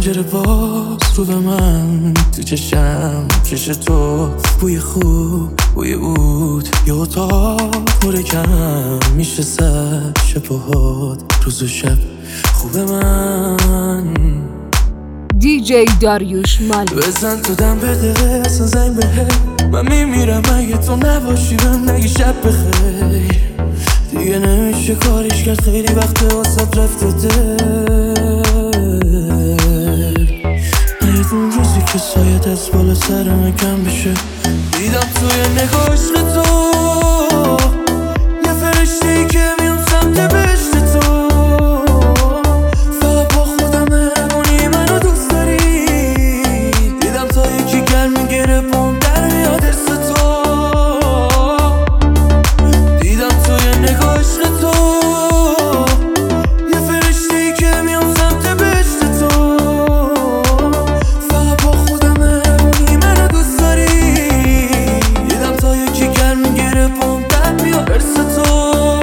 پنجره باز رو به من، تو چشم چش تو، بوی خوب بوی عود، یه اتاق پر کم میشه سر شبهات، روز و شب خوب من. دیجی داریوش مال بزن تو دم بده اصلا زنگ بهم، من میمیرم اگه تو نباشی، بهم نگی شب بخیر. دیگه نمیشه کاریش کرد، خیلی وقت واسه رفته دل. نید اون روزی که سایت از بالا سرم کم بشه، دیدم توی نگاه عشق تو یه فرشته‌ای که میام سمت بهشت تو. فقط با خودمه اونی منو دوست داری، دیدم تا یکی گرم میگیره بوم در میاد ارس تو. دیدم توی نگاه عشق تو یه فرشته‌ای که میام سمت بهشت تو. فقط با خودمه اونی منو دوست داری، دیدم تا یکی گرم میگیره بوم در میاد ارس تو.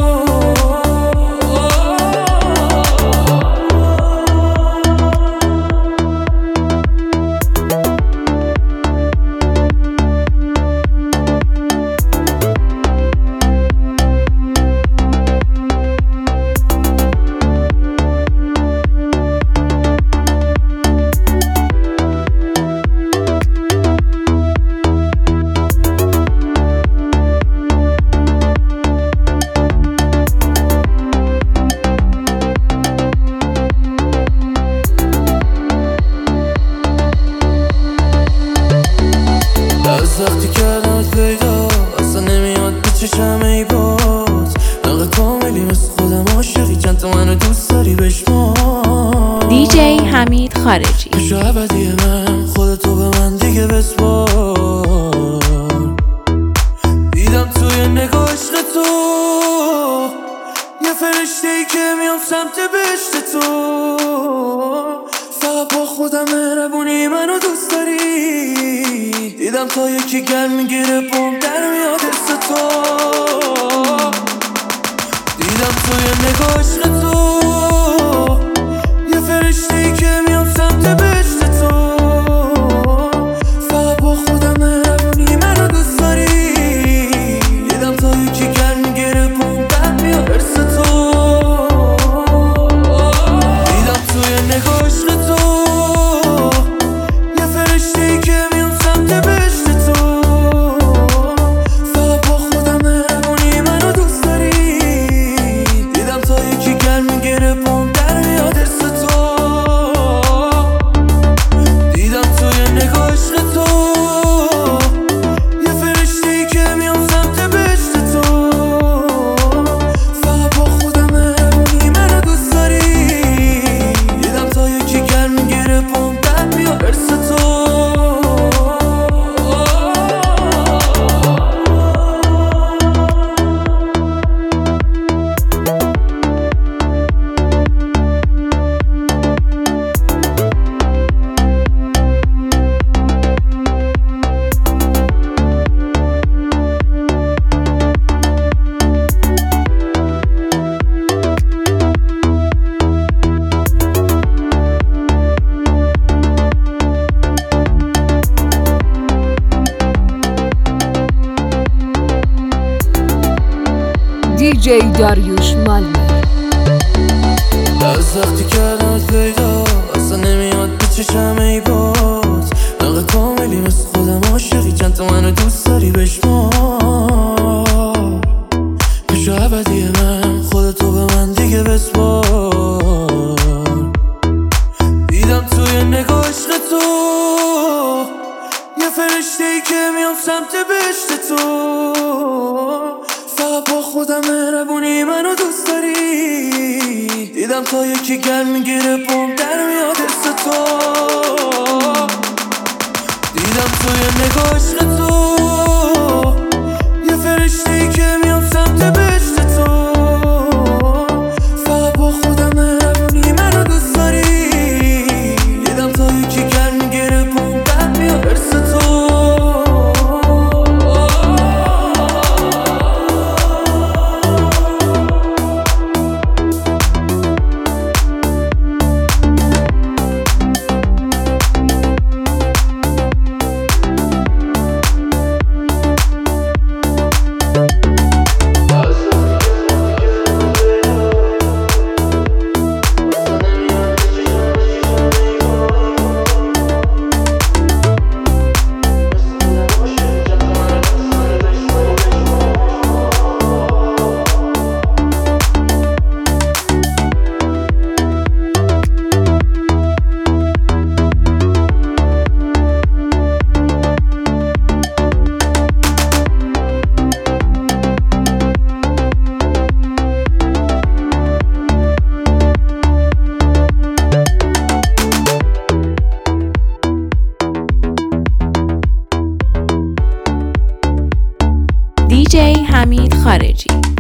از وقتی کردمت پیدا اصلا نمیاد به چشم ای باز، نقل کاملی مثل خودم عاشقی، چند تا منو دوست داری بشمار. دیجی حمید خارجی بشو ابدی من، خودتو به من دیگه بسپار. دیدم توی نگاه عشق تو یه فرشته‌ای که میام سمت بهشت تو. فقط با خودم مهربونی منو دوست داری، دیدم تا یکی گرم میگیره بوم در میاد ارس تو. دیدم توی نگاه عشق تو یه فرشته‌ای که میام سمت بهشت تو. فقط با خودم مهربونی منو دوست داری، دیدم تا یکی گرم میگیره بوم در میاد ارس تو. دیدم توی نگاه عشق تو یه فرشته‌ای که میام سمت بهشت تو. فقط با خودم مهربونی منو دوست داری، دیدم تا یکی گرم میگیره بوم در میاد ارس تو. دیدم توی نگاه عشق تو یه فرشته‌ای که میام سمت بهشت تو. فقط با خودم مهربونی منو دوست داری، دیدم تا یکی گرم میگیره بوم در میاد ارس تو. دیجی داریوش مال از وقتی کردمت پیدا اصلا نمیاد به چشم ای باز، نقل کاملی مثل خودم عاشقی، چند تا منو دوست داری بشمار. بشو ابدی من، خودتو به من دیگه بسپار. دیدم توی نگاه عشق تو یه فرشته‌ای که میام سمت بهشت تو. فقط با خودم مهربونی منو دوست داری، دیدم تا یکی گرم میگیره بوم در میاد ارس تو. دیدم توی نگاه عشق تو یه فرشته‌ای که میام سمت بهشت تو. فقط با خودم مهربونی منو دوست داری، دیدم تا یکی گرم میگیره بوم در میاد ارس تو. DJ حمید خارجی.